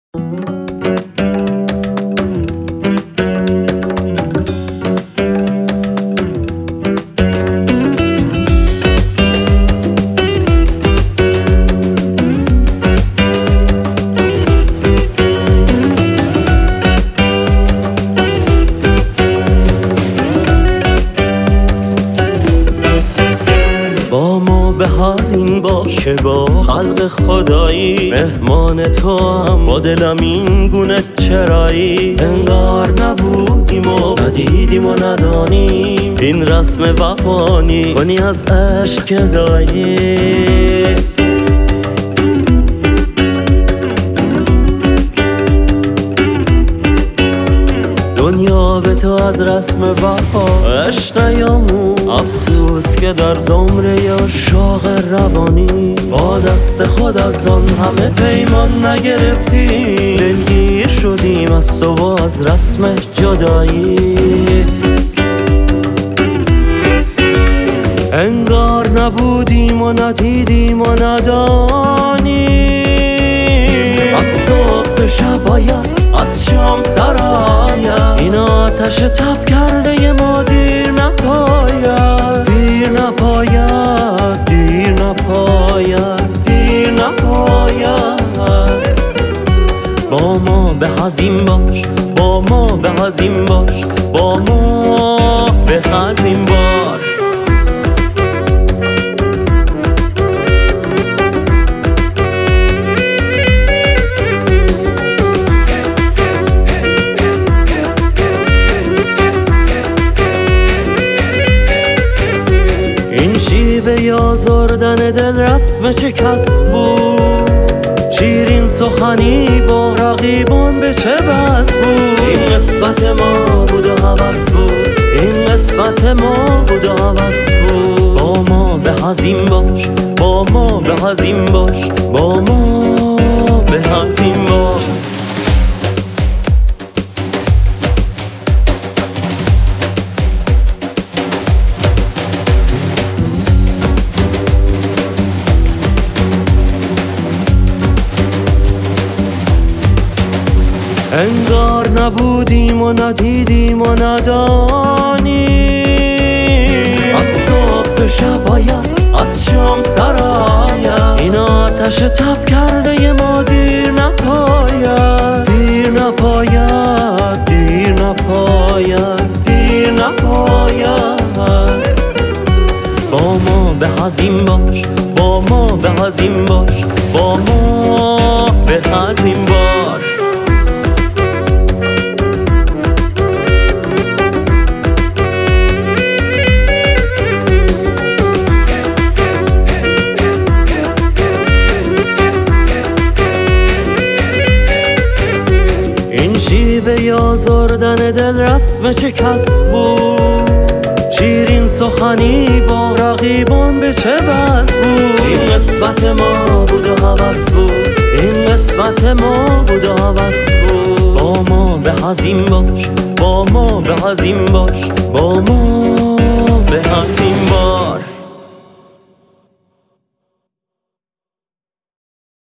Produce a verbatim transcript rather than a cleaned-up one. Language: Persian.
با ما به حزین باش که با خلق خدایی مهمان تو هم با دلم این گونه چرایی انگار نبودیم و ندیدیم و ندانیم این رسم وفانی کنی از عشق گدایی دنیا به تو از رسم وفا عشق نیاموز افسوس که در زمره یا شاق روانی با دست خود از آن همه پیمان نگرفتی دلگیر شدیم از تو و از رسم جدایی انگار نبودیم و ندیدیم و ندانیم از صبح شب باید از شام سراید این آتش تب کرده ی ما دیر نپاید دیر نپاید دیر نپاید دیر نپاید با ما به حزین باش با ما به حزین باش با ما به حزین باش شیوه آزردن دل رسم چه کس بود شیرین سخنی با رقیبان به چه بس بود این قسمت ما بود و هوس بود این قسمت ما بود و هوس بود با ما به حزین باش با ما به حزین باش با ما به حزین باش انگار نبودیم و ندیدیم و ندانیم از صبح شب باید از شام سراید این آتش تب کرده ی ما دیر نپاید دیر نپاید دیر نپاید دیر نپاید با ما به حزین باش با ما به حزین باش با ما به حزین باش شیوه آزردن دل رسم چه کس بود شیرین سخنی با رقیبان به چه بس بود این قسمت ما بود و هوس بود این قسمت ما بود و هوس بود با ما به حزین باش با ما به حزین باش با ما به حزین باش